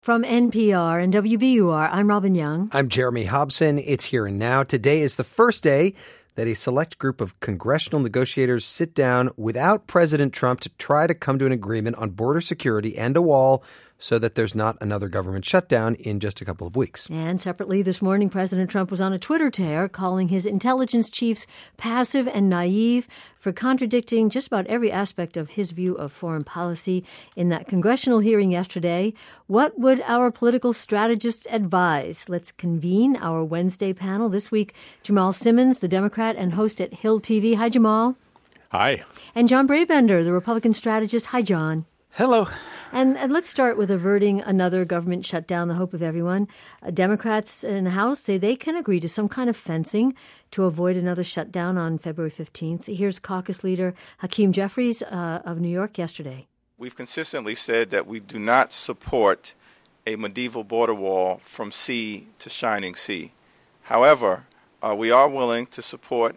From NPR and WBUR, I'm Robin Young. I'm Jeremy Hobson. It's Here and Now. Today is the first day that a select group of congressional negotiators sit down without President Trump to try to come to an agreement on border security and a wall so that there's not another government shutdown in just a couple of weeks. And separately this morning, President Trump was on a Twitter tear calling his intelligence chiefs passive and naive for contradicting just about every aspect of his view of foreign policy. In that congressional hearing yesterday, what would our political strategists advise? Let's convene our Wednesday panel. This week, Jamal Simmons, the Democrat and host at Hill TV. Hi, Jamal. Hi. And John Brabender, the Republican strategist. Hi, John. Hello. And let's start with averting another government shutdown, the hope of everyone. Democrats in the House say they can agree to some kind of fencing to avoid another shutdown on February 15th. Here's caucus leader Hakeem Jeffries of New York yesterday. We've consistently said that we do not support a medieval border wall from sea to shining sea. However, we are willing to support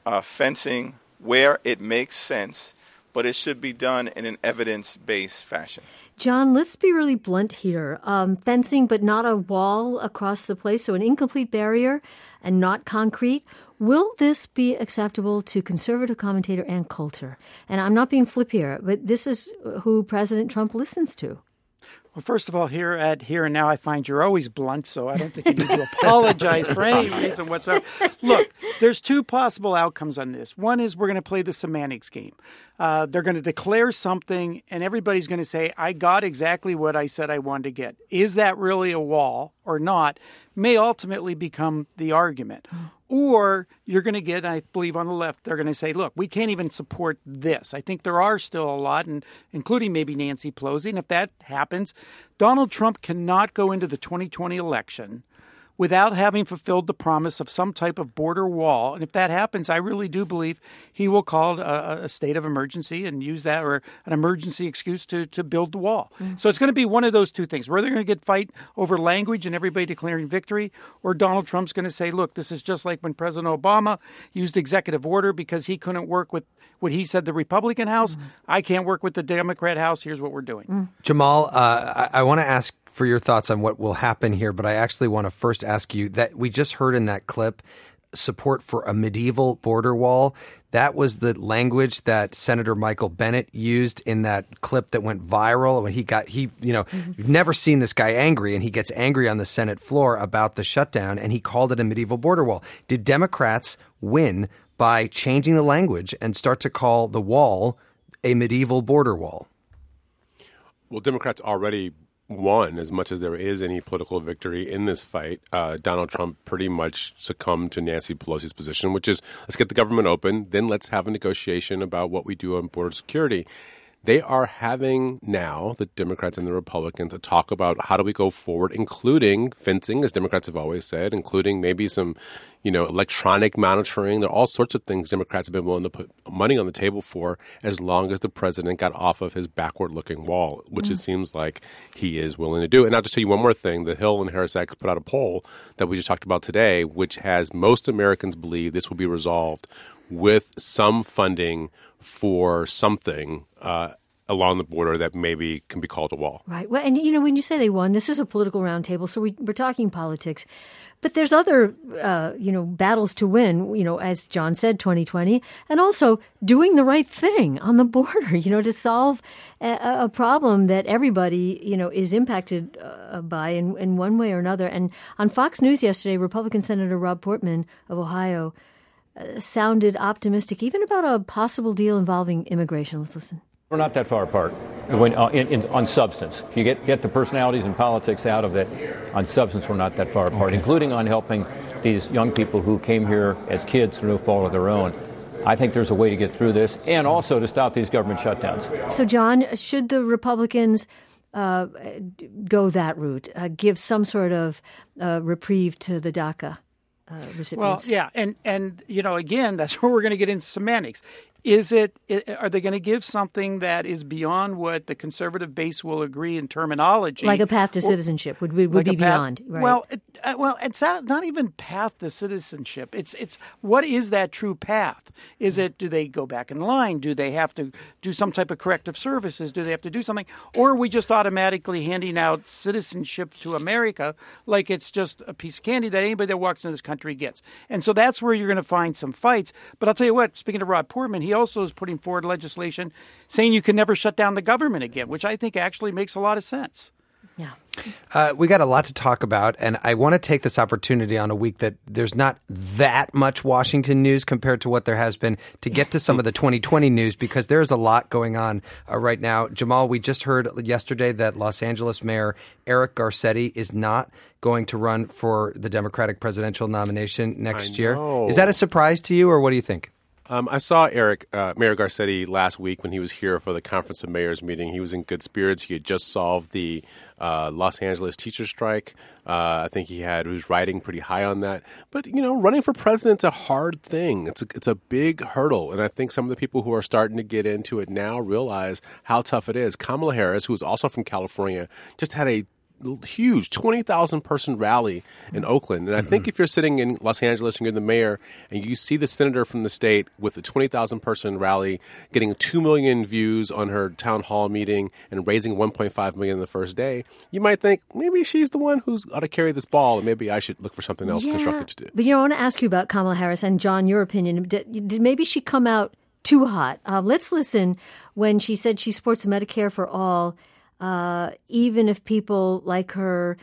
fencing where it makes sense, but it should be done in an evidence-based fashion. John, let's be really blunt here. Fencing, but not a wall across the place, so an incomplete barrier and not concrete. Will this be acceptable to conservative commentator Ann Coulter? And I'm not being flip here, but this is who President Trump listens to. Well, first of all, here at Here and Now, I find you're always blunt, so I don't think you need to apologize for any reason whatsoever. Look, there's two possible outcomes on this. One is we're going to play the semantics game. They're going to declare something, and everybody's going to say, I got exactly what I said I wanted to get. Is that really a wall or not? May ultimately become the argument. Or you're going to get, I believe on the left, they're going to say, look, we can't even support this. I think there are still a lot, and including maybe Nancy Pelosi. And if that happens, Donald Trump cannot go into the 2020 election without having fulfilled the promise of some type of border wall. And if that happens, I really do believe he will call a state of emergency and use that or an emergency excuse to build the wall. So it's going to be one of those two things. Where they're going to get fight over language and everybody declaring victory, or Donald Trump's going to say, look, this is just like when President Obama used executive order because he couldn't work with what he said the Republican House. I can't work with the Democrat House. Here's what we're doing. Jamal, I want to ask for your thoughts on what will happen here, but I actually want to first ask you that we just heard in that clip support for a medieval border wall. That was the language that Senator Michael Bennet used in that clip that went viral when you've never seen this guy angry, and he gets angry on the Senate floor about the shutdown, and he called it a medieval border wall. Did Democrats win by changing the language and start to call the wall a medieval border wall? Well, Democrats already won as much as there is any political victory in this fight. Donald Trump pretty much succumbed to Nancy Pelosi's position, which is let's get the government open, then let's have a negotiation about what we do on border security. They are having now, the Democrats and the Republicans, to talk about how do we go forward, including fencing, as Democrats have always said, including maybe some, electronic monitoring. There are all sorts of things Democrats have been willing to put money on the table for as long as the president got off of his backward-looking wall, which it seems like he is willing to do. And I'll just tell you one more thing. The Hill and Harris X put out a poll that we just talked about today, which has most Americans believe this will be resolved with some funding for something along the border that maybe can be called a wall. Right. Well, and, when you say they won, this is a political roundtable, so we're talking politics. But there's other, battles to win, as John said, 2020, and also doing the right thing on the border, to solve a problem that everybody, is impacted by in one way or another. And on Fox News yesterday, Republican Senator Rob Portman of Ohio sounded optimistic, even about a possible deal involving immigration. Let's listen. We're not that far apart on substance. If you get the personalities and politics out of it, on substance, we're not that far apart, including on helping these young people who came here as kids through no fault of their own. I think there's a way to get through this and also to stop these government shutdowns. So, John, should the Republicans go that route, give some sort of reprieve to the DACA recipients? Well, yeah. And again, that's where we're going to get into semantics. Are they going to give something that is beyond what the conservative base will agree in terminology? Like a path to citizenship would be beyond, right? Well, Well, it's not even path to citizenship. It's what is that true path? Is it, do they go back in line? Do they have to do some type of corrective services? Do they have to do something? Or are we just automatically handing out citizenship to America like it's just a piece of candy that anybody that walks into this country gets? And so that's where you're going to find some fights. But I'll tell you what, speaking of Rob Portman, he also is putting forward legislation saying you can never shut down the government again, which I think actually makes a lot of sense. Yeah. We got a lot to talk about, and I want to take this opportunity on a week that there's not that much Washington news compared to what there has been to get to some of the 2020 news, because there's a lot going on right now. Jamal, we just heard yesterday that Los Angeles Mayor Eric Garcetti is not going to run for the Democratic presidential nomination next year. Is that a surprise to you, or what do you think? I saw Mayor Garcetti last week when he was here for the Conference of Mayors meeting. He was in good spirits. He had just solved the Los Angeles teacher strike. I think he was riding pretty high on that. But, running for president's a hard thing. It's a big hurdle. And I think some of the people who are starting to get into it now realize how tough it is. Kamala Harris, who is also from California, just had a huge 20,000 person rally in Oakland. And I think if you're sitting in Los Angeles and you're the mayor and you see the senator from the state with a 20,000 person rally getting 2 million views on her town hall meeting and raising 1.5 million the first day, you might think maybe she's the one who's ought to carry this ball and maybe I should look for something else constructive to do. But I want to ask you about Kamala Harris, and John, your opinion. Did maybe she come out too hot? Let's listen when she said she supports Medicare for all. Even if people like her,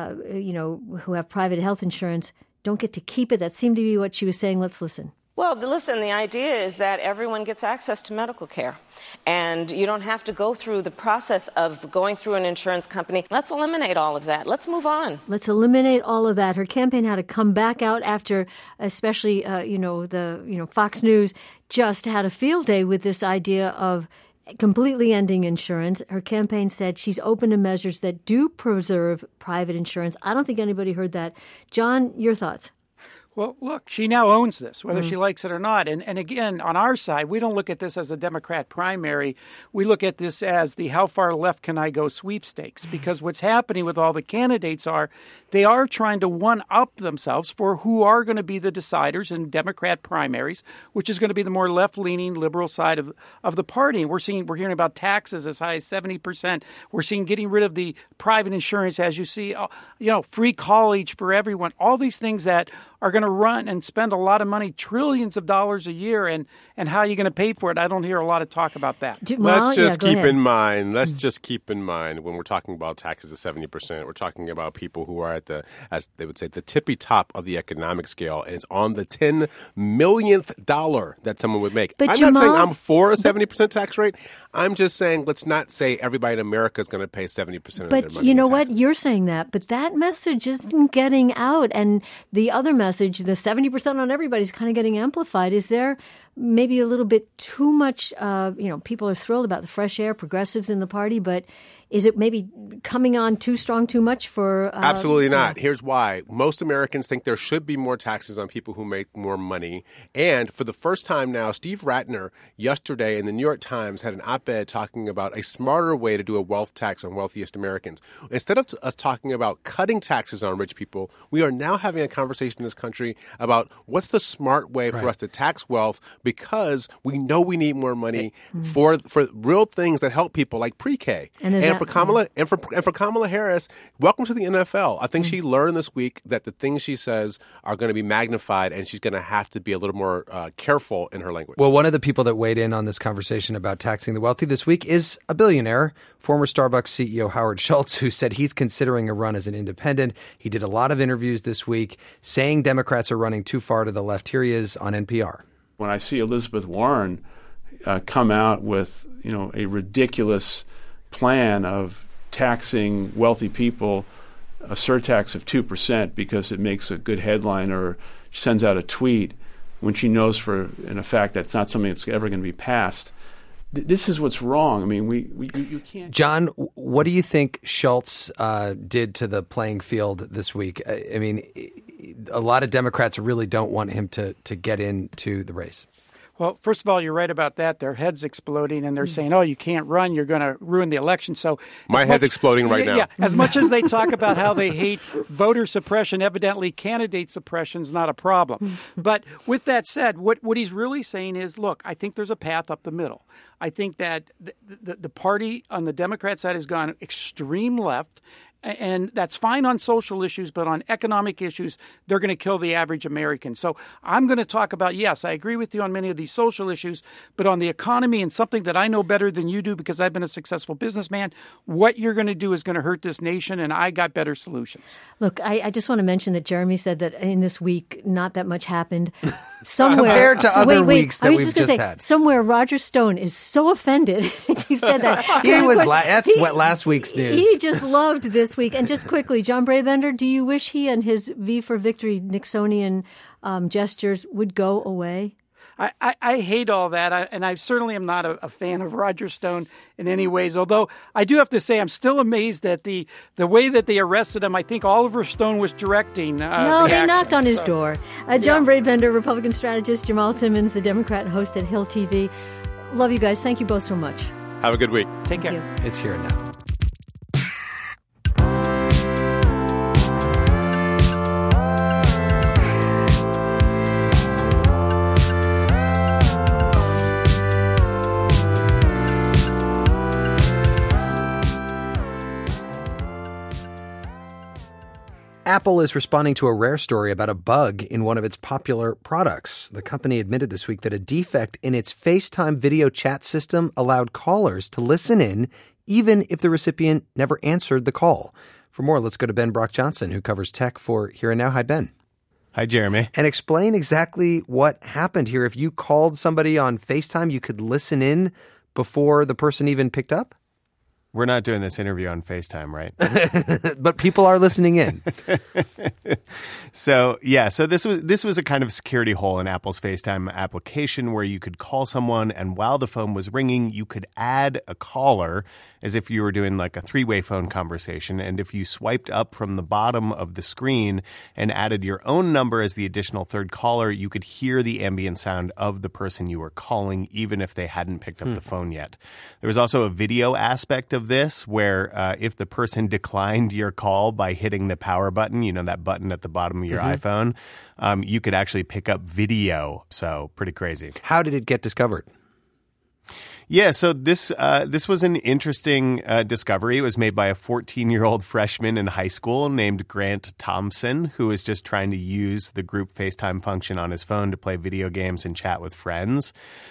who have private health insurance, don't get to keep it. That seemed to be what she was saying. Let's listen. Well, listen, the idea is that everyone gets access to medical care. And you don't have to go through the process of going through an insurance company. Let's eliminate all of that. Let's move on. Let's eliminate all of that. Her campaign had to come back out after, especially, Fox News just had a field day with this idea of completely ending insurance. Her campaign said she's open to measures that do preserve private insurance. I don't think anybody heard that. John, your thoughts? Well, look, she now owns this, whether she likes it or not. And again, on our side, we don't look at this as a Democrat primary. We look at this as the how far left can I go sweepstakes, because what's happening with all the candidates are they are trying to one-up themselves for who are going to be the deciders in Democrat primaries, which is going to be the more left-leaning liberal side of the party. We're hearing about taxes as high as 70%. We're seeing getting rid of the private insurance, as you see, free college for everyone, all these things that are going to run and spend a lot of money, trillions of dollars a year, and how are you going to pay for it? I don't hear a lot of talk about that. Let's just keep in mind when we're talking about taxes of 70%, we're talking about people who are at as they would say, the tippy top of the economic scale, and it's on the 10 millionth dollar that someone would make. But I'm not saying I'm for a 70% tax rate. I'm just saying let's not say everybody in America is going to pay 70% of their money. But you know what? You're saying that, but that message isn't getting out, and the other message, the 70% on everybody, is kind of getting amplified. Is there maybe a little bit too much? People are thrilled about the fresh air, progressives in the party, but is it maybe coming on too strong, too much for? Absolutely not. Here's why. Most Americans think there should be more taxes on people who make more money. And for the first time now, Steve Ratner yesterday in the New York Times had an op-ed talking about a smarter way to do a wealth tax on wealthiest Americans. Instead of us talking about cutting taxes on rich people, we are now having a conversation in this country about what's the smart way for us to tax wealth, because we know we need more money for real things that help people like pre-K. And for Kamala Harris, welcome to the NFL. I think she learned this week that the things she says are going to be magnified, and she's going to have to be a little more careful in her language. Well, one of the people that weighed in on this conversation about taxing the wealthy this week is a billionaire, former Starbucks CEO Howard Schultz, who said he's considering a run as an independent. He did a lot of interviews this week saying Democrats are running too far to the left. Here he is on NPR. When I see Elizabeth Warren come out with, a ridiculous plan of taxing wealthy people, a surtax of 2% because it makes a good headline, or sends out a tweet when she knows in a fact that's not something that's ever going to be passed. This is what's wrong. I mean, you can't. John, what do you think Schultz did to the playing field this week? I mean, a lot of Democrats really don't want him to get into the race. Well, first of all, you're right about that. Their head's exploding, and they're saying, oh, you can't run. You're going to ruin the election. So my head's exploding right now. Yeah, as much as they talk about how they hate voter suppression, evidently candidate suppression is not a problem. But with that said, what he's really saying is, look, I think there's a path up the middle. I think that the party on the Democrat side has gone extreme left. And that's fine on social issues, but on economic issues, they're going to kill the average American. So I'm going to talk about, yes, I agree with you on many of these social issues, but on the economy and something that I know better than you do because I've been a successful businessman, what you're going to do is going to hurt this nation, and I got better solutions. Look, I just want to mention that Jeremy said that in this week, not that much happened. Somewhere, compared to other weeks that we've just had. Somewhere, Roger Stone is so offended. He said that. That's what last week's news. He just loved this week. And just quickly, John Brabender, do you wish he and his V for Victory Nixonian gestures would go away? I hate all that, and I certainly am not a fan of Roger Stone in any ways, although I do have to say I'm still amazed at the way that they arrested him. I think Oliver Stone was directing No, they knocked on his door. John Brabender, Republican strategist, Jamal Simmons, the Democrat host at Hill TV. Love you guys. Thank you both so much. Have a good week. Take care. It's Here and Now. Apple is responding to a rare story about a bug in one of its popular products. The company admitted this week that a defect in its FaceTime video chat system allowed callers to listen in even if the recipient never answered the call. For more, let's go to Ben Brock-Johnson, who covers tech for Here and Now. Hi, Ben. Hi, Jeremy. And explain exactly what happened here. If you called somebody on FaceTime, you could listen in before the person even picked up? We're not doing this interview on FaceTime, right? But people are listening in. So this was a kind of security hole in Apple's FaceTime application where you could call someone, and while the phone was ringing, you could add a caller as if you were doing like a three-way phone conversation. And if you swiped up from the bottom of the screen and added your own number as the additional third caller, you could hear the ambient sound of the person you were calling, even if they hadn't picked up the phone yet. There was also a video aspect of this where if the person declined your call by hitting the power button, you know, that button at the bottom of your iPhone, you could actually pick up video. So pretty crazy. How did it get discovered? Yeah, so this was an interesting discovery. It was made by a 14-year-old freshman in high school named Grant Thompson, who was just trying to use the group FaceTime function on his phone to play video games and chat with friends.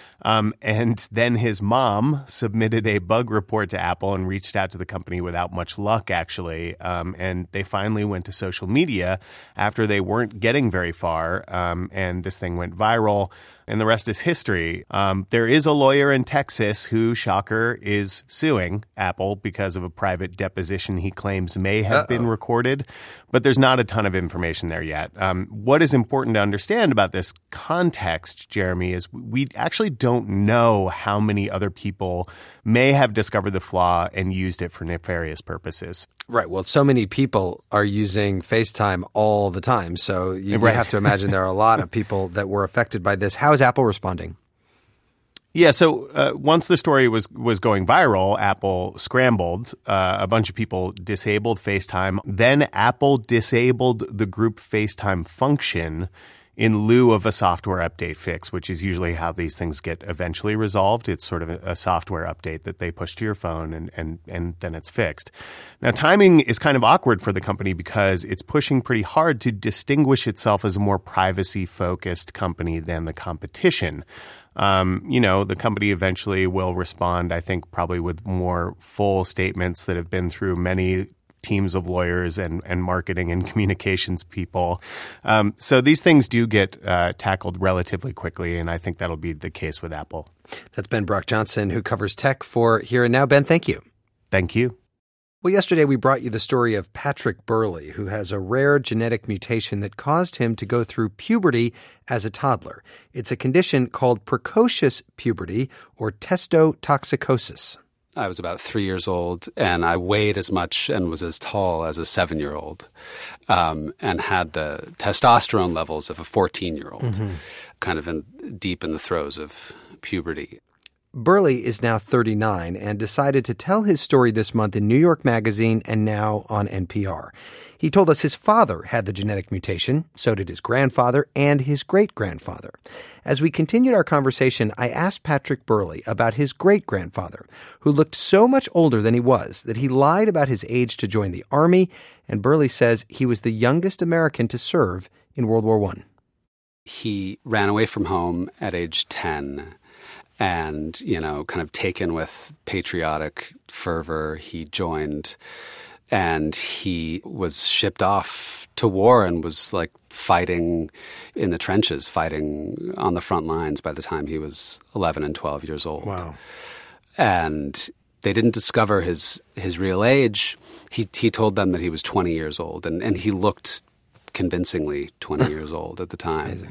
And then his mom submitted a bug report to Apple and reached out to the company without much luck, actually. And they finally went to social media after they weren't getting very far. And this thing went viral. And the rest is history. There is a lawyer in Texas who, shocker, is suing Apple because of a private deposition he claims may have been recorded. But there's not a ton of information there yet. What is important to understand about this context, Jeremy, is we actually don't know how many other people may have discovered the flaw and used it for nefarious purposes. Right. Well, so many people are using FaceTime all the time. So you have to imagine there are a lot of people that were affected by this. How is Apple responding? Yeah, so once the story was going viral, Apple scrambled. A bunch of people disabled FaceTime. Then Apple disabled the group FaceTime function in lieu of a software update fix, which is usually how these things get eventually resolved. It's sort of a software update that they push to your phone and then it's fixed. Now, timing is kind of awkward for the company because it's pushing pretty hard to distinguish itself as a more privacy-focused company than the competition. The company eventually will respond, I think, probably with more full statements that have been through many teams of lawyers and marketing and communications people. So these things do get tackled relatively quickly, and I think that'll be the case with Apple. That's Ben Brock-Johnson, who covers tech for Here and Now. Ben, thank you. Thank you. Well, yesterday we brought you the story of Patrick Burley, who has a rare genetic mutation that caused him to go through puberty as a toddler. It's a condition called precocious puberty or testotoxicosis. I was about 3 years old, and I weighed as much and was as tall as a 7-year-old, and had the testosterone levels of a 14-year-old, kind of deep in the throes of puberty. Burley is now 39 and decided to tell his story this month in New York Magazine and now on NPR. He told us his father had the genetic mutation, so did his grandfather and his great-grandfather. As we continued our conversation, I asked Patrick Burley about his great-grandfather, who looked so much older than he was that he lied about his age to join the Army, and Burley says he was the youngest American to serve in World War I. He ran away from home at age 10. And, kind of taken with patriotic fervor, he joined, and he was shipped off to war and was like fighting in the trenches, fighting on the front lines by the time he was 11 and 12 years old. Wow. And they didn't discover his real age. He told them that he was 20 years old, and he looked convincingly 20 years old at the time. Amazing.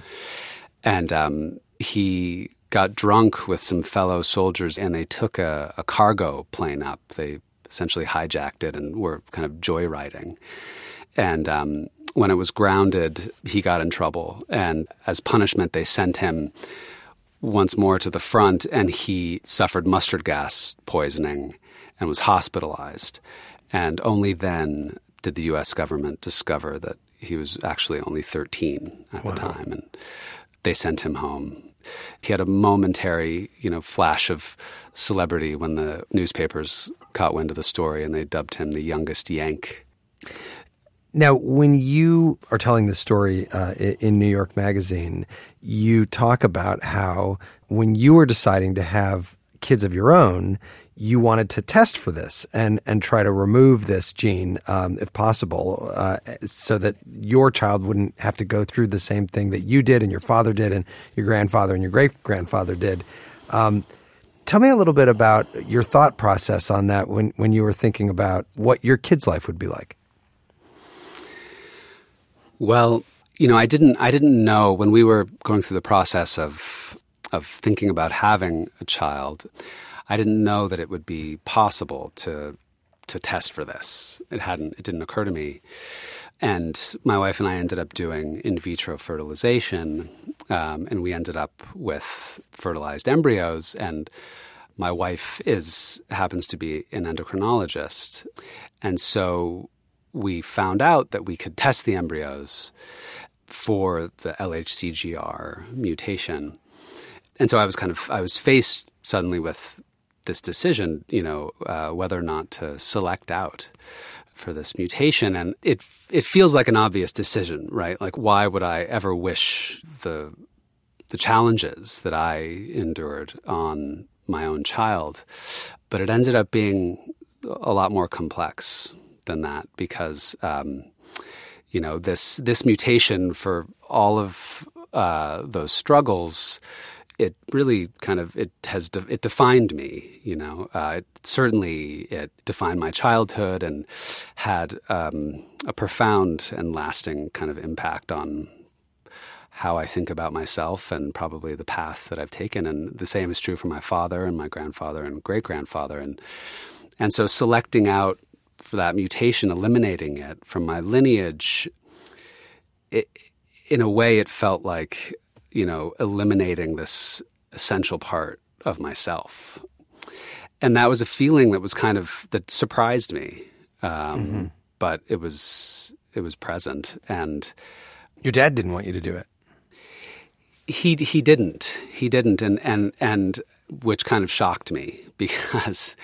And he got drunk with some fellow soldiers, and they took a cargo plane up. They essentially hijacked it and were kind of joyriding. And when it was grounded, he got in trouble. And as punishment, they sent him once more to the front, and he suffered mustard gas poisoning and was hospitalized. And only then did the U.S. government discover that he was actually only 13 at the time. And they sent him home. He had a momentary, flash of celebrity when the newspapers caught wind of the story, and they dubbed him the youngest Yank. Now, when you are telling this story in New York Magazine, you talk about how when you were deciding to have kids of your own, you wanted to test for this and try to remove this gene, if possible, so that your child wouldn't have to go through the same thing that you did and your father did and your grandfather and your great-grandfather did. Tell me a little bit about your thought process on that when you were thinking about what your kid's life would be like. Well, I didn't know when we were going through the process of thinking about having a child. I didn't know that it would be possible to test for this. It didn't occur to me. And my wife and I ended up doing in vitro fertilization, and we ended up with fertilized embryos. And my wife happens to be an endocrinologist. And so we found out that we could test the embryos for the LHCGR mutation. And so I was faced suddenly with this decision, whether or not to select out for this mutation. And it feels like an obvious decision, right? Like, why would I ever wish the challenges that I endured on my own child? But it ended up being a lot more complex than that because, this mutation, for all of those struggles, it really it defined me, it defined my childhood and had a profound and lasting kind of impact on how I think about myself and probably the path that I've taken. And the same is true for my father and my grandfather and great-grandfather. And so selecting out for that mutation, eliminating it from my lineage, in a way it felt like, eliminating this essential part of myself. And that was a feeling that surprised me. But it was present. And your dad didn't want you to do it. He didn't. And which kind of shocked me because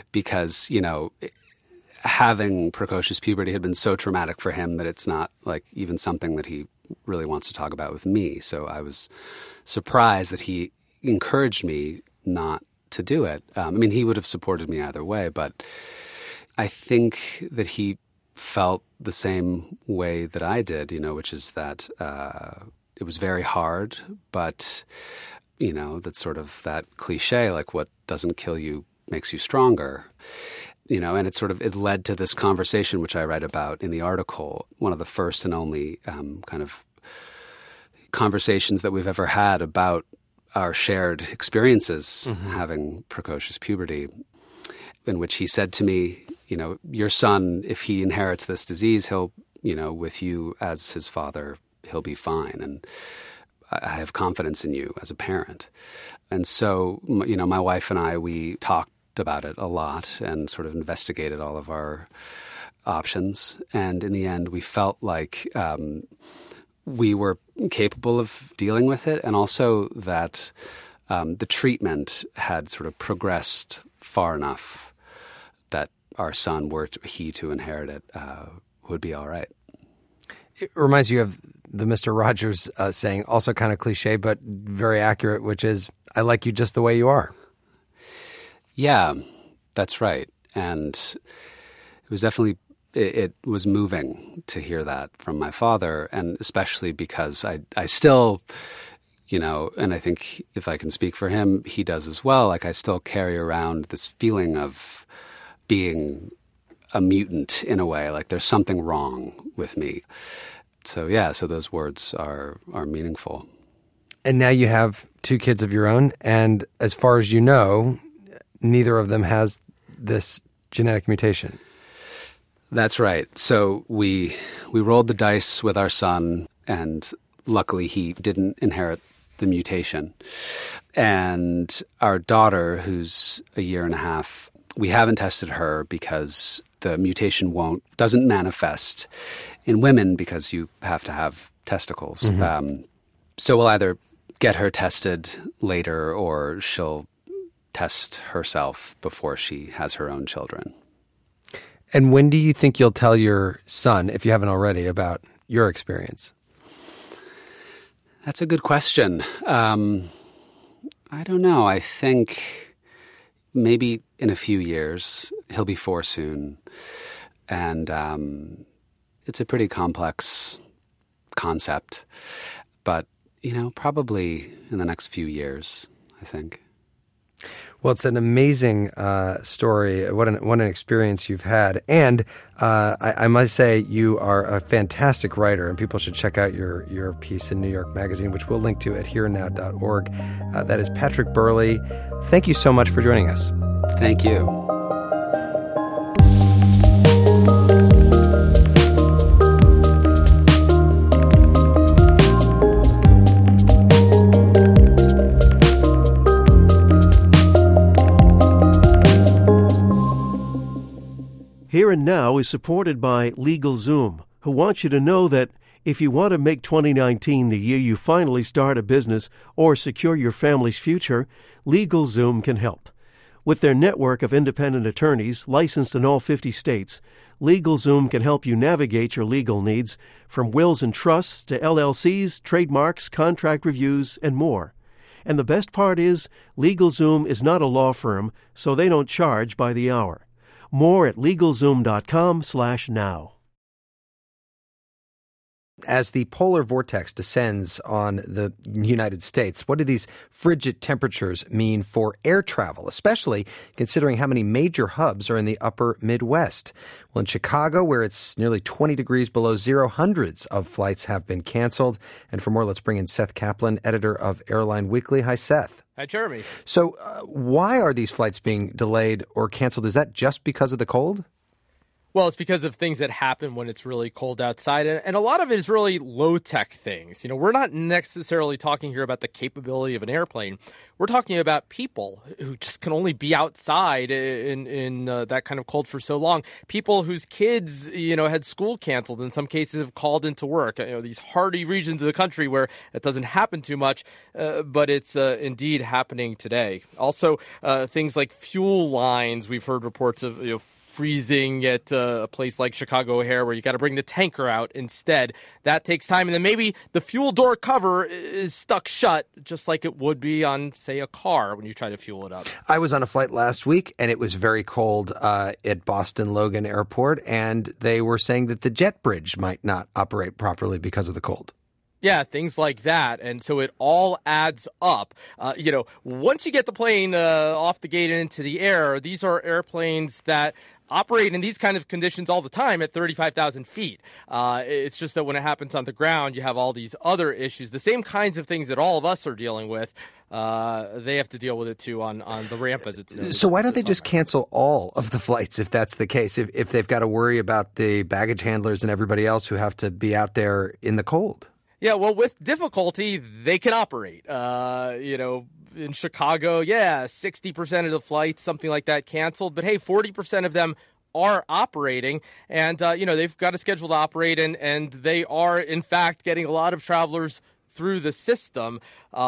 having precocious puberty had been so traumatic for him that it's not like even something that he really wants to talk about with me. So I was surprised that he encouraged me not to do it. He would have supported me either way, but I think that he felt the same way that I did, which is that it was very hard, but, that's sort of that cliche, like what doesn't kill you makes you stronger. And it led to this conversation, which I write about in the article, one of the first and only kind of conversations that we've ever had about our shared experiences having precocious puberty. in which he said to me, your son, if he inherits this disease, he'll, with you as his father, he'll be fine. And I have confidence in you as a parent. And so, my wife and I, we talked about it a lot and sort of investigated all of our options. And in the end, we felt like we were capable of dealing with it, and also that the treatment had sort of progressed far enough that our son, were he to inherit it, would be all right. It reminds you of the Mr. Rogers saying, also kind of cliche, but very accurate, which is, I like you just the way you are. Yeah, that's right. And it was definitely, it was moving to hear that from my father, and especially because I still, and I think if I can speak for him, he does as well, like I still carry around this feeling of being a mutant in a way, like there's something wrong with me. So so those words are meaningful. And now you have 2 kids of your own, and as far as you know, neither of them has this genetic mutation. That's right. So we rolled the dice with our son, and luckily he didn't inherit the mutation. And our daughter, who's a year and a half, we haven't tested her because the mutation doesn't manifest in women because you have to have testicles. Mm-hmm. So we'll either get her tested later or she'll test herself before she has her own children. And when do you think you'll tell your son, if you haven't already, about your experience? That's a good question. I don't know. I think maybe in a few years. He'll be 4 soon. And it's a pretty complex concept. But, probably in the next few years, I think. Well, it's an amazing story. What an experience you've had. And I must say you are a fantastic writer, and people should check out your piece in New York Magazine, which we'll link to at hereandnow.org. That is Patrick Burley. Thank you so much for joining us. Thank you. Here and Now is supported by LegalZoom, who wants you to know that if you want to make 2019 the year you finally start a business or secure your family's future, LegalZoom can help. With their network of independent attorneys licensed in all 50 states, LegalZoom can help you navigate your legal needs, from wills and trusts to LLCs, trademarks, contract reviews, and more. And the best part is, LegalZoom is not a law firm, so they don't charge by the hour. More at LegalZoom.com/now. As the polar vortex descends on the United States, what do these frigid temperatures mean for air travel, especially considering how many major hubs are in the upper Midwest? Well, in Chicago, where it's nearly 20 degrees below zero, hundreds of flights have been canceled. And for more, let's bring in Seth Kaplan, editor of Airline Weekly. Hi, Seth. Hi, Jeremy. So why are these flights being delayed or canceled? Is that just because of the cold? Well, it's because of things that happen when it's really cold outside. And a lot of it is really low-tech things. We're not necessarily talking here about the capability of an airplane. We're talking about people who just can only be outside in that kind of cold for so long. People whose kids, had school canceled, in some cases have called into work. These hardy regions of the country where it doesn't happen too much, but it's indeed happening today. Also, things like fuel lines. We've heard reports of, freezing at a place like Chicago O'Hare where you got to bring the tanker out instead. That takes time. And then maybe the fuel door cover is stuck shut, just like it would be on, say, a car when you try to fuel it up. I was on a flight last week, and it was very cold at Boston Logan Airport, and they were saying that the jet bridge might not operate properly because of the cold. Yeah, things like that. And so it all adds up. Once you get the plane off the gate and into the air, these are airplanes that operate in these kind of conditions all the time at 35,000 feet. It's just that when it happens on the ground, you have all these other issues, the same kinds of things that all of us are dealing with. They have to deal with it too on the ramp as it's. So why don't they just cancel all of the flights if that's the case? If they've got to worry about the baggage handlers and everybody else who have to be out there in the cold? Yeah, well, with difficulty, they can operate. In Chicago, 60% of the flights, something like that, canceled. But hey, 40% of them are operating, and they've got a schedule to operate, and they are in fact getting a lot of travelers through the system. They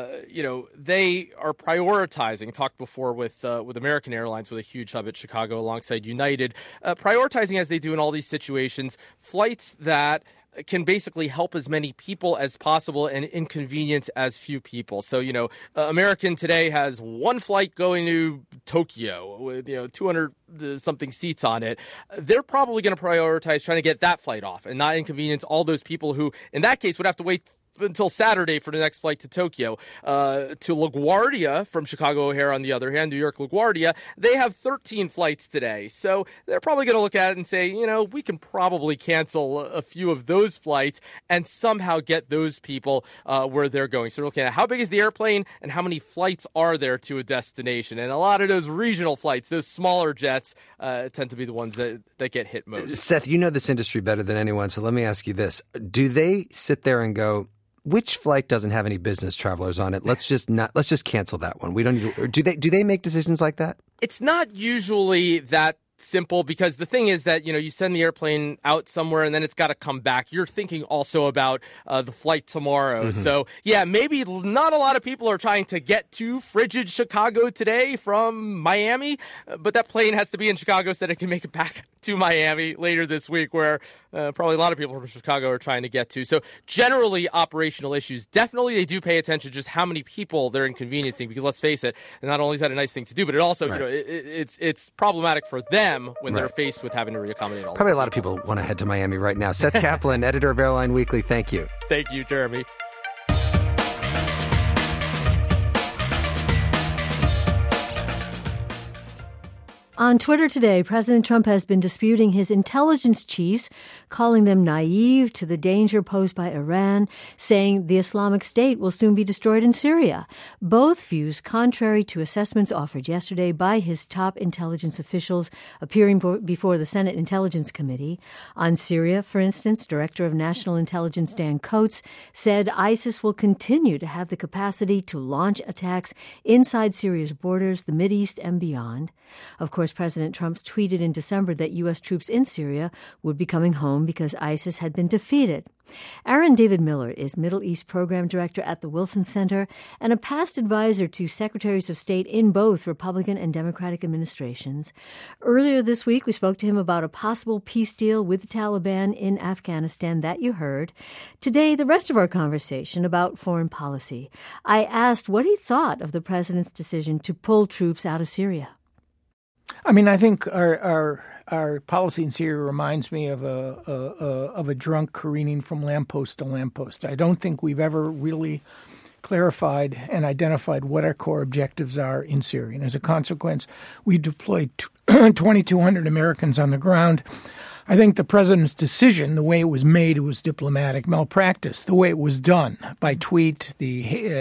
are prioritizing. Talked before with American Airlines with a huge hub at Chicago alongside United, prioritizing as they do in all these situations, flights that can basically help as many people as possible and inconvenience as few people. So, American today has one flight going to Tokyo with, 200 something seats on it. They're probably going to prioritize trying to get that flight off and not inconvenience all those people who, in that case, would have to wait until Saturday for the next flight to Tokyo. To LaGuardia from Chicago O'Hare, on the other hand, New York LaGuardia, they have 13 flights today. So they're probably going to look at it and say, we can probably cancel a few of those flights and somehow get those people where they're going. So they're looking at how big is the airplane and how many flights are there to a destination. And a lot of those regional flights, those smaller jets, tend to be the ones that get hit most. Seth, you know this industry better than anyone, so let me ask you this. Do they sit there and go, which flight doesn't have any business travelers on it? Let's just cancel that one. We don't need to, do they make decisions like that? It's not usually that simple, because the thing is that, you send the airplane out somewhere and then it's got to come back. You're thinking also about the flight tomorrow. Mm-hmm. So, maybe not a lot of people are trying to get to frigid Chicago today from Miami, but that plane has to be in Chicago so that it can make it back to Miami later this week, where probably a lot of people from Chicago are trying to get to. So generally, operational issues, definitely they do pay attention to just how many people they're inconveniencing, because let's face it, not only is that a nice thing to do, but it also, right, it's problematic for them when they're faced with having to reaccommodate all. Probably a lot of people want to head to Miami right now. Seth Kaplan, editor of Airline Weekly, thank you. Thank you, Jeremy. On Twitter today, President Trump has been disputing his intelligence chiefs, calling them naive to the danger posed by Iran, saying the Islamic State will soon be destroyed in Syria. Both views contrary to assessments offered yesterday by his top intelligence officials appearing before the Senate Intelligence Committee. On Syria, for instance, Director of National Intelligence Dan Coats said ISIS will continue to have the capacity to launch attacks inside Syria's borders, the Mideast, and beyond. Of course, President Trump tweeted in December that U.S. troops in Syria would be coming home because ISIS had been defeated. Aaron David Miller is Middle East Program Director at the Wilson Center and a past advisor to Secretaries of State in both Republican and Democratic administrations. Earlier this week, we spoke to him about a possible peace deal with the Taliban in Afghanistan that you heard. Today, the rest of our conversation about foreign policy. I asked what he thought of the president's decision to pull troops out of Syria. I mean, I think our policy in Syria reminds me of a drunk careening from lamppost to lamppost. I don't think we've ever really clarified and identified what our core objectives are in Syria. And as a consequence, we deployed 2,200 Americans on the ground. I think the president's decision, the way it was made, it was diplomatic malpractice. The way it was done, by tweet, the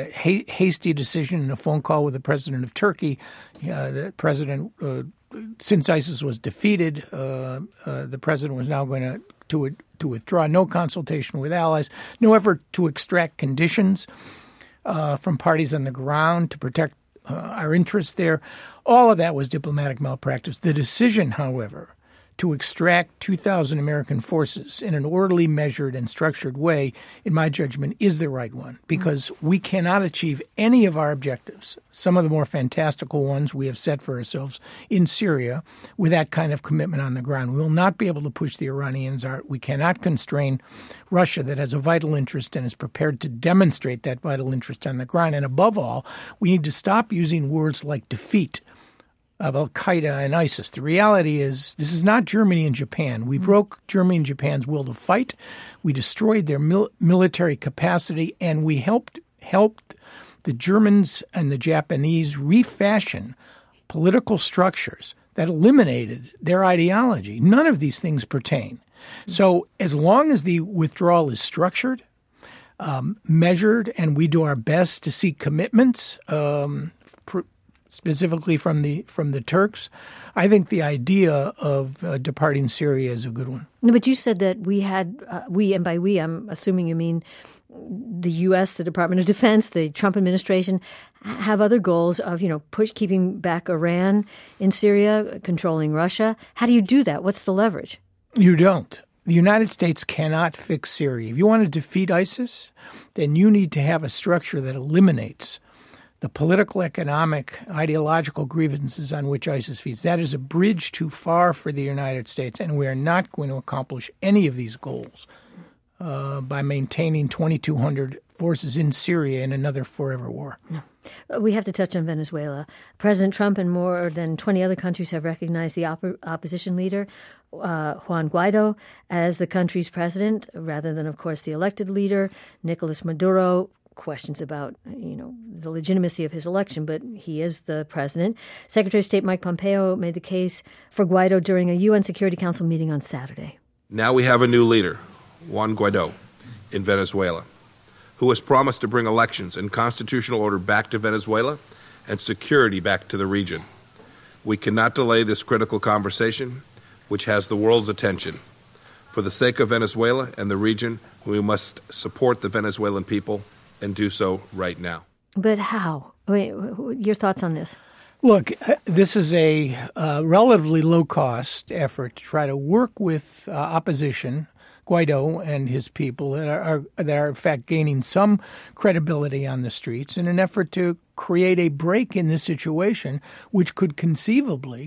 hasty decision in a phone call with the president of Turkey, the president, since ISIS was defeated, the president was now going to withdraw. No consultation with allies, no effort to extract conditions from parties on the ground to protect our interests there. All of that was diplomatic malpractice. The decision, however, to extract 2,000 American forces in an orderly, measured, and structured way, in my judgment, is the right one, because we cannot achieve any of our objectives, some of the more fantastical ones we have set for ourselves in Syria, with that kind of commitment on the ground. We will not be able to push the Iranians out. We cannot constrain Russia, that has a vital interest and is prepared to demonstrate that vital interest on the ground. And above all, we need to stop using words like defeat of al-Qaeda and ISIS. The reality is this is not Germany and Japan. We broke Germany and Japan's will to fight. We destroyed their military capacity, and we helped the Germans and the Japanese refashion political structures that eliminated their ideology. None of these things pertain. So as long as the withdrawal is structured, measured, and we do our best to seek commitments, specifically from the Turks, I think the idea of departing Syria is a good one. No, but you said that and by we, I'm assuming you mean the U.S., the Department of Defense, the Trump administration, have other goals of, keeping back Iran in Syria, controlling Russia. How do you do that? What's the leverage? You don't. The United States cannot fix Syria. If you want to defeat ISIS, then you need to have a structure that eliminates the political, economic, ideological grievances on which ISIS feeds. That is a bridge too far for the United States, and we are not going to accomplish any of these goals by maintaining 2,200 forces in Syria in another forever war. No. We have to touch on Venezuela. President Trump and more than 20 other countries have recognized the opposition leader, Juan Guaido, as the country's president, rather than, of course, the elected leader, Nicolas Maduro. Questions about, the legitimacy of his election, but he is the president. Secretary of State Mike Pompeo made the case for Guaido during a UN Security Council meeting on Saturday. Now we have a new leader, Juan Guaido, in Venezuela, who has promised to bring elections and constitutional order back to Venezuela and security back to the region. We cannot delay this critical conversation, which has the world's attention. For the sake of Venezuela and the region, we must support the Venezuelan people and do so right now. But how? Your thoughts on this? Look, this is a relatively low-cost effort to try to work with opposition, Guaido and his people, that are in fact gaining some credibility on the streets in an effort to create a break in this situation, which could conceivably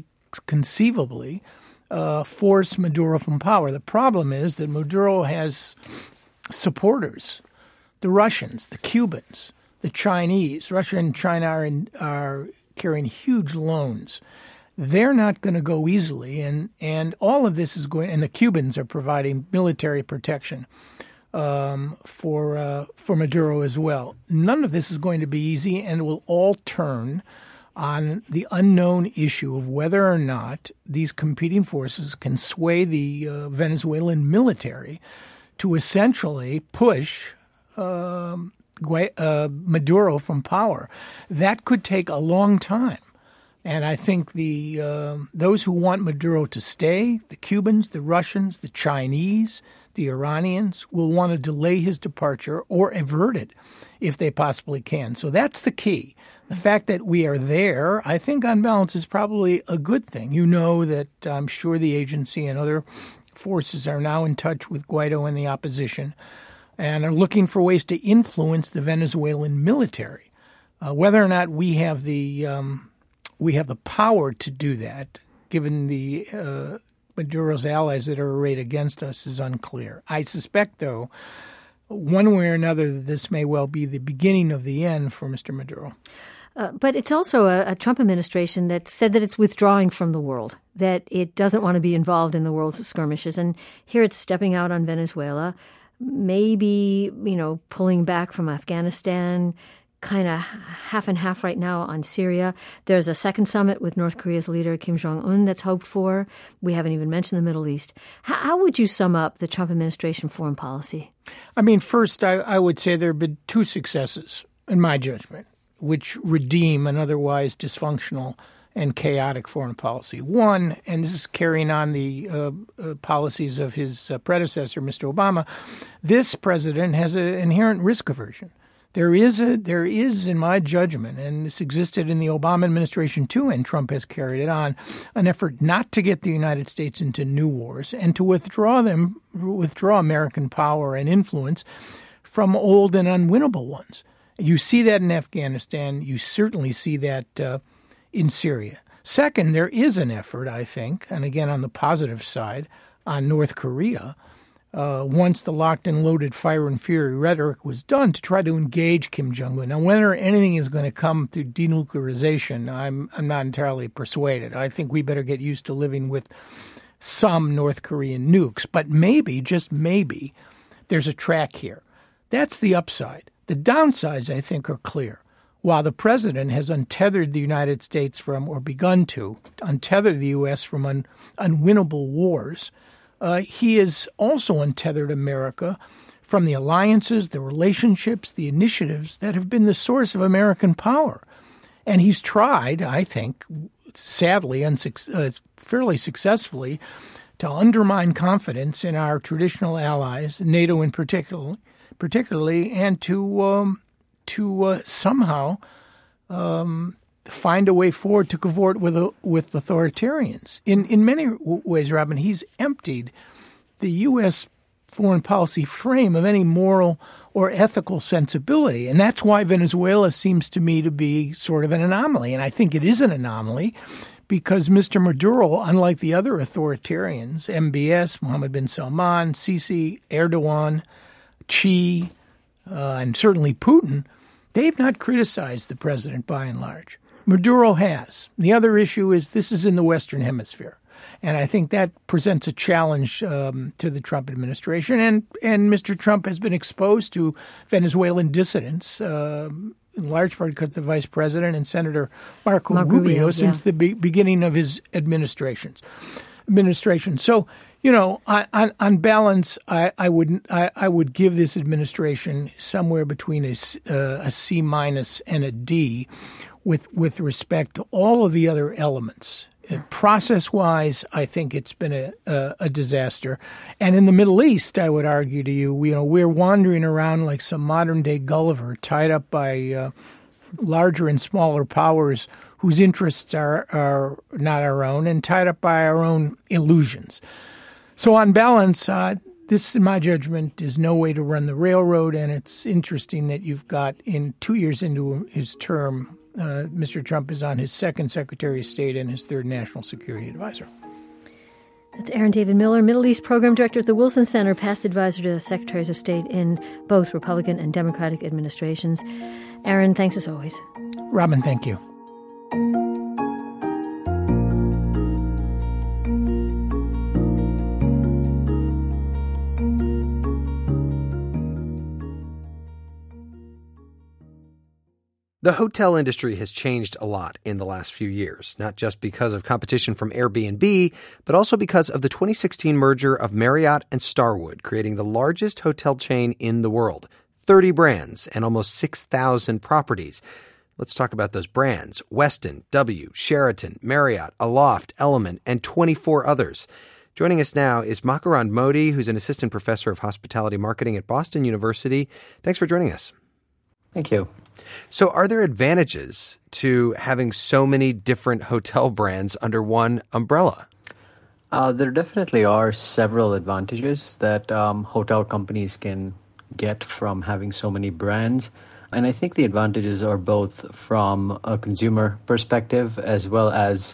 force Maduro from power. The problem is that Maduro has supporters. The Russians, the Cubans, the Chinese. Russia and China are carrying huge loans. They're not going to go easily, and all of this is going. And the Cubans are providing military protection for Maduro as well. None of this is going to be easy, and it will all turn on the unknown issue of whether or not these competing forces can sway the Venezuelan military to essentially push Maduro from power. That could take a long time. And I think those who want Maduro to stay, the Cubans, the Russians, the Chinese, the Iranians, will want to delay his departure or avert it if they possibly can. So that's the key. The fact that we are there, I think on balance, is probably a good thing. You know that I'm sure the agency and other forces are now in touch with Guaido and the opposition and are looking for ways to influence the Venezuelan military. Whether or not we have the power to do that, given the Maduro's allies that are arrayed against us, is unclear. I suspect, though, one way or another, that this may well be the beginning of the end for Mr. Maduro. But it's also a Trump administration that said that it's withdrawing from the world, that it doesn't want to be involved in the world's skirmishes. And here it's stepping out on Venezuela, maybe, pulling back from Afghanistan, kind of half and half right now on Syria. There's a second summit with North Korea's leader, Kim Jong-un, that's hoped for. We haven't even mentioned the Middle East. How would you sum up the Trump administration foreign policy? I mean, first, I would say there have been two successes, in my judgment, which redeem an otherwise dysfunctional and chaotic foreign policy. One, and this is carrying on the policies of his predecessor, Mr. Obama, this president has an inherent risk aversion. There is, in my judgment, and this existed in the Obama administration too, and Trump has carried it on, an effort not to get the United States into new wars and to withdraw American power and influence from old and unwinnable ones. You see that in Afghanistan. You certainly see that in Syria. Second, there is an effort, I think, and again on the positive side, on North Korea, once the locked and loaded fire and fury rhetoric was done to try to engage Kim Jong-un. Now, whether anything is going to come through denuclearization, I'm not entirely persuaded. I think we better get used to living with some North Korean nukes. But maybe, just maybe, there's a track here. That's the upside. The downsides, I think, are clear. While the president has untethered the United States from, or begun to, untether the U.S. from unwinnable wars, he has also untethered America from the alliances, the relationships, the initiatives that have been the source of American power. And he's tried, I think, sadly, fairly successfully, to undermine confidence in our traditional allies, NATO in particularly, and to somehow find a way forward to cavort with authoritarians. In many ways, Robin, he's emptied the U.S. foreign policy frame of any moral or ethical sensibility. And that's why Venezuela seems to me to be sort of an anomaly. And I think it is an anomaly because Mr. Maduro, unlike the other authoritarians, MBS, Mohammed bin Salman, Sisi, Erdogan, Xi, and certainly Putin, they've not criticized the president by and large. Maduro has. The other issue is this is in the Western Hemisphere. And I think that presents a challenge to the Trump administration. And Mr. Trump has been exposed to Venezuelan dissidents, in large part because the vice president and Senator Marco Rubio since the beginning of his administration. So, you know, on balance, I would give this administration somewhere between a C minus and a D, with respect to all of the other elements. Process-wise, I think it's been a disaster. And in the Middle East, I would argue to you, we're wandering around like some modern-day Gulliver, tied up by larger and smaller powers whose interests are not our own, and tied up by our own illusions. So on balance, this, in my judgment, is no way to run the railroad, and it's interesting that you've got, in 2 years into his term, Mr. Trump is on his second Secretary of State and his third National Security Advisor. That's Aaron David Miller, Middle East Program Director at the Wilson Center, past advisor to Secretaries of State in both Republican and Democratic administrations. Aaron, thanks as always. Robin, thank you. The hotel industry has changed a lot in the last few years, not just because of competition from Airbnb, but also because of the 2016 merger of Marriott and Starwood, creating the largest hotel chain in the world, 30 brands and almost 6,000 properties. Let's talk about those brands: Westin, W, Sheraton, Marriott, Aloft, Element, and 24 others. Joining us now is Makarand Modi, who's an assistant professor of hospitality marketing at Boston University. Thanks for joining us. Thank you. So are there advantages to having so many different hotel brands under one umbrella? There definitely are several advantages that hotel companies can get from having so many brands. And I think the advantages are both from a consumer perspective as well as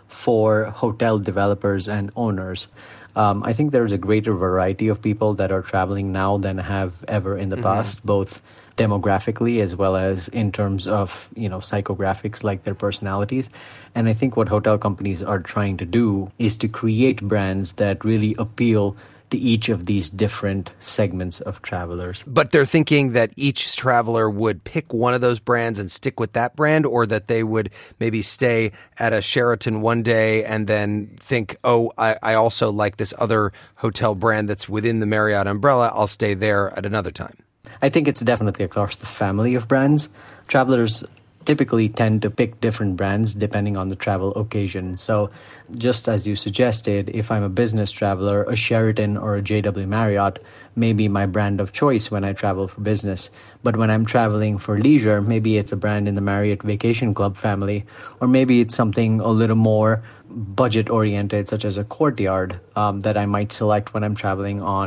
for hotel developers and owners. I think there's a greater variety of people that are traveling now than have ever in the past, both demographically as well as in terms of, psychographics like their personalities. And I think what hotel companies are trying to do is to create brands that really appeal to each of these different segments of travelers. But they're thinking that each traveler would pick one of those brands and stick with that brand, or that they would maybe stay at a Sheraton one day and then think, I also like this other hotel brand that's within the Marriott umbrella. I'll stay there at another time. I think it's definitely across the family of brands. Travelers typically tend to pick different brands depending on the travel occasion. So just as you suggested, if I'm a business traveler, a Sheraton or a JW Marriott may be my brand of choice when I travel for business. But when I'm traveling for leisure, maybe it's a brand in the Marriott Vacation Club family, or maybe it's something a little more budget-oriented, such as a Courtyard, that I might select when I'm traveling on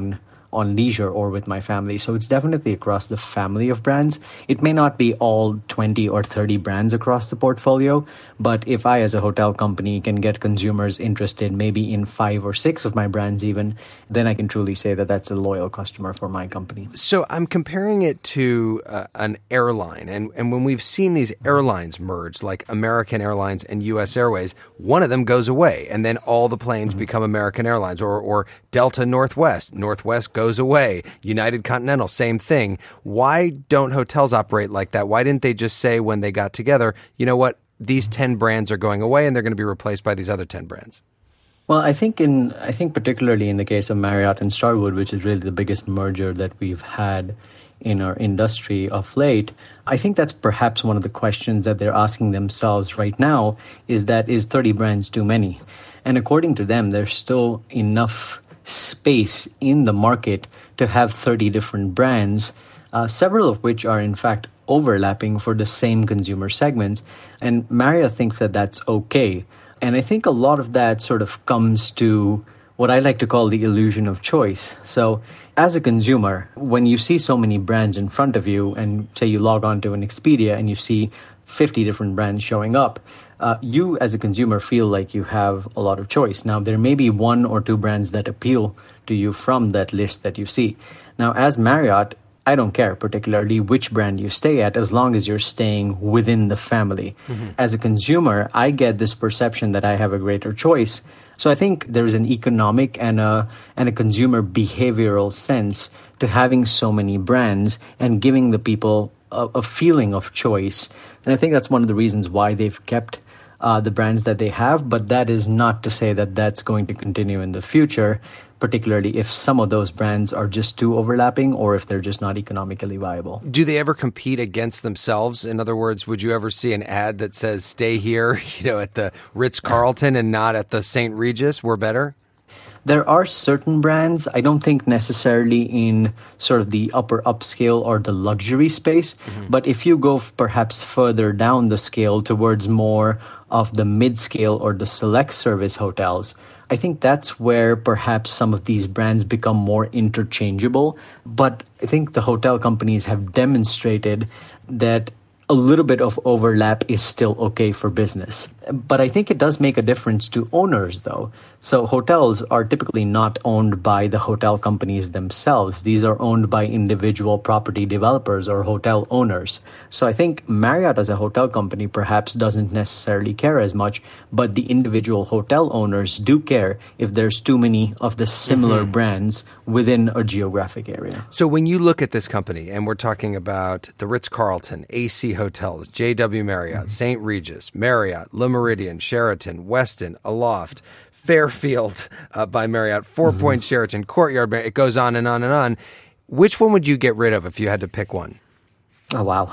on leisure or with my family. So it's definitely across the family of brands. It may not be all 20 or 30 brands across the portfolio, but if I as a hotel company can get consumers interested maybe in 5 or 6 of my brands even, then I can truly say that that's a loyal customer for my company. So I'm comparing it to an airline. And when we've seen these airlines merge, like American Airlines and U.S. Airways, one of them goes away and then all the planes become American Airlines, or Delta Northwest. Northwest goes away. United Continental, same thing. Why don't hotels operate like that? Why didn't they just say when they got together, you know what, these 10 brands are going away and they're going to be replaced by these other 10 brands? Well, I think particularly in the case of Marriott and Starwood, which is really the biggest merger that we've had in our industry of late, I think that's perhaps one of the questions that they're asking themselves right now, is 30 brands too many? And according to them, there's still enough space in the market to have 30 different brands, several of which are in fact overlapping for the same consumer segments. And Marriott thinks that that's okay. And I think a lot of that sort of comes to what I like to call the illusion of choice. So as a consumer, when you see so many brands in front of you, and say you log on to an Expedia and you see 50 different brands showing up, you as a consumer feel like you have a lot of choice. Now, there may be 1 or 2 brands that appeal to you from that list that you see. Now, as Marriott, I don't care particularly which brand you stay at, as long as you're staying within the family. Mm-hmm. As a consumer, I get this perception that I have a greater choice. So I think there's an economic and a consumer behavioral sense to having so many brands and giving the people a feeling of choice. And I think that's one of the reasons why they've kept the brands that they have. But that is not to say that that's going to continue in the future, particularly if some of those brands are just too overlapping or if they're just not economically viable. Do they ever compete against themselves? In other words, would you ever see an ad that says, stay here, at the Ritz-Carlton and not at the St. Regis? We're better? There are certain brands, I don't think necessarily in sort of the upper upscale or the luxury space, but if you go perhaps further down the scale towards more of the mid-scale or the select service hotels, I think that's where perhaps some of these brands become more interchangeable. But I think the hotel companies have demonstrated that a little bit of overlap is still okay for business. But I think it does make a difference to owners, though. So hotels are typically not owned by the hotel companies themselves. These are owned by individual property developers or hotel owners. So I think Marriott as a hotel company perhaps doesn't necessarily care as much, but the individual hotel owners do care if there's too many of the similar brands within a geographic area. So when you look at this company, and we're talking about the Ritz-Carlton, AC Hotels, JW Marriott, St. Regis, Marriott, Le Méridien, Sheraton, Westin, Aloft, Fairfield by Marriott, Four Points Sheraton, Courtyard Marriott, it goes on and on and on. Which one would you get rid of if you had to pick one? Oh, wow.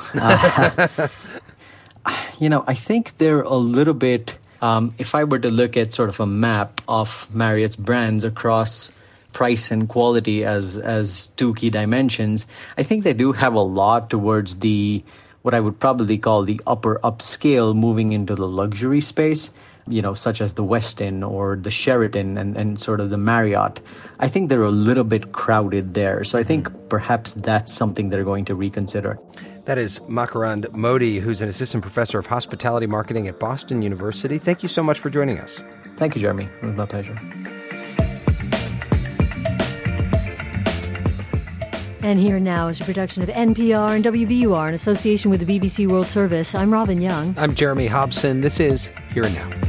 I think they're a little bit, if I were to look at sort of a map of Marriott's brands across price and quality as two key dimensions, I think they do have a lot towards what I would probably call the upper upscale, moving into the luxury space, such as the Westin or the Sheraton and sort of the Marriott. I think they're a little bit crowded there. So I think perhaps that's something they're going to reconsider. That is Makarand Modi, who's an assistant professor of hospitality marketing at Boston University. Thank you so much for joining us. Thank you, Jeremy. It was my pleasure. And Here and Now is a production of NPR and WBUR in association with the BBC World Service. I'm Robin Young. I'm Jeremy Hobson. This is Here and Now.